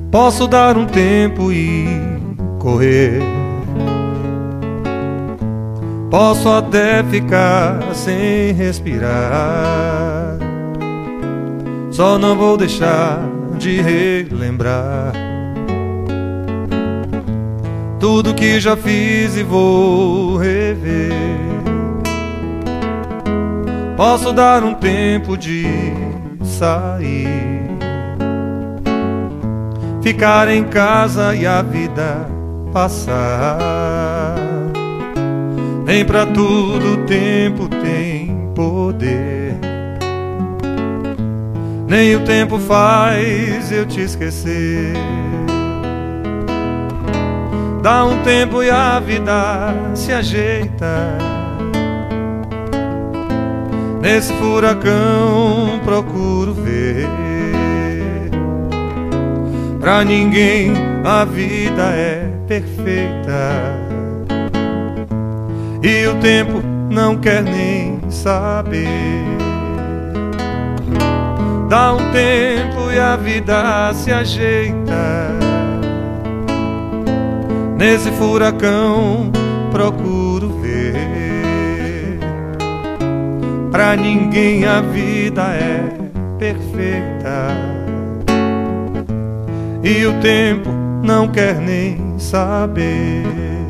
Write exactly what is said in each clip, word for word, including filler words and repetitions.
Posso dar um tempo e correr, posso até ficar sem respirar, só não vou deixar de relembrar tudo que já fiz e vou rever. Posso dar um tempo de sair, ficar em casa e a vida passar. Nem pra tudo o tempo tem poder, nem o tempo faz eu te esquecer. Dá um tempo e a vida se ajeita, nesse furacão procuro ver. Pra ninguém a vida é perfeita, e o tempo não quer nem saber. Dá um tempo e a vida se ajeita, nesse furacão procuro ver. Pra ninguém a vida é perfeita, e o tempo não quer nem saber.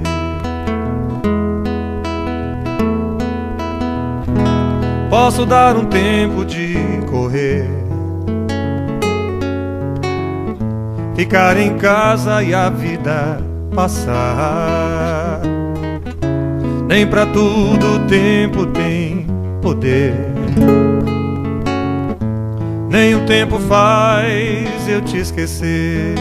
Posso dar um tempo de correr, ficar em casa e a vida passar. Nem pra tudo o tempo tem poder, nem o tempo faz eu te esquecer.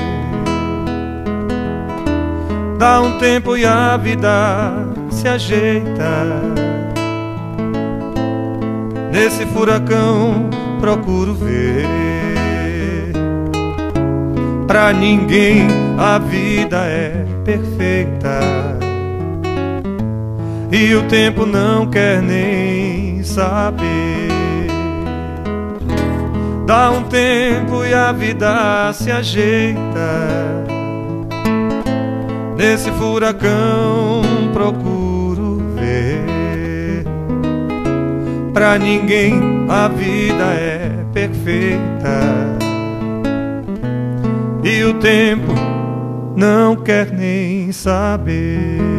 Dá um tempo e a vida se ajeita, nesse furacão procuro ver. Pra ninguém a vida é perfeita, e o tempo não quer nem saber. Dá um tempo e a vida se ajeita, nesse furacão procuro ver. Pra ninguém a vida é perfeita, e o tempo não quer nem saber.